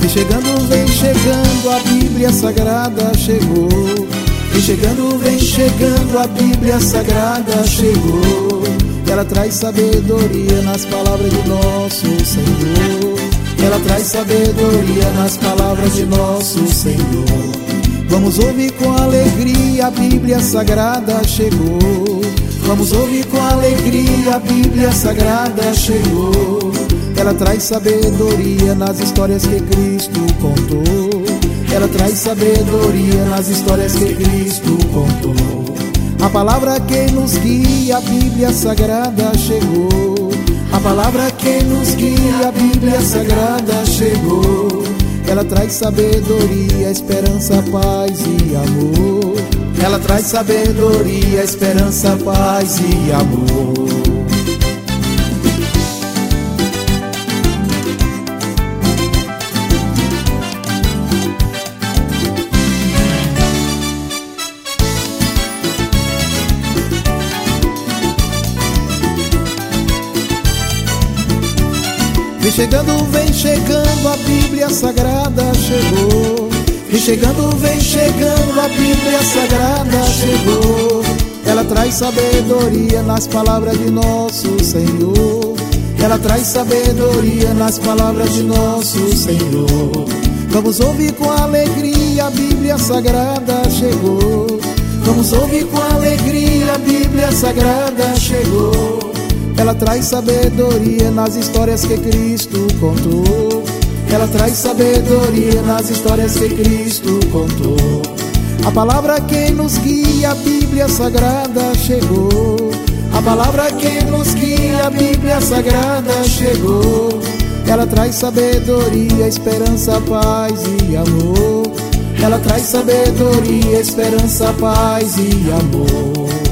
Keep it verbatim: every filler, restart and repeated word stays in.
Vem chegando, vem chegando, a Bíblia Sagrada chegou. Vem chegando, vem chegando, a Bíblia Sagrada chegou. Ela traz sabedoria nas palavras de nosso Senhor. Ela traz sabedoria nas palavras de nosso Senhor. Vamos ouvir com alegria, a Bíblia Sagrada chegou. Vamos ouvir com alegria, a Bíblia Sagrada chegou. Ela traz sabedoria nas histórias que Cristo contou. Ela traz sabedoria nas histórias que Cristo contou. A palavra que nos guia, a Bíblia Sagrada chegou. A palavra que nos guia, a Bíblia Sagrada chegou. Ela traz sabedoria, esperança, paz e amor. Ela traz sabedoria, esperança, paz e amor. Vem chegando, vem chegando, a Bíblia Sagrada chegou. Vem chegando, vem chegando, a Bíblia Sagrada chegou. Ela traz sabedoria nas palavras de nosso Senhor. Ela traz sabedoria nas palavras de nosso Senhor. Vamos ouvir com alegria, a Bíblia Sagrada chegou. Vamos ouvir com alegria, a Bíblia Sagrada chegou. Ela traz sabedoria nas histórias que Cristo contou. Ela traz sabedoria nas histórias que Cristo contou. A palavra que nos guia, a Bíblia Sagrada chegou. A palavra que nos guia, a Bíblia Sagrada chegou. Ela traz sabedoria, esperança, paz e amor. Ela traz sabedoria, esperança, paz e amor.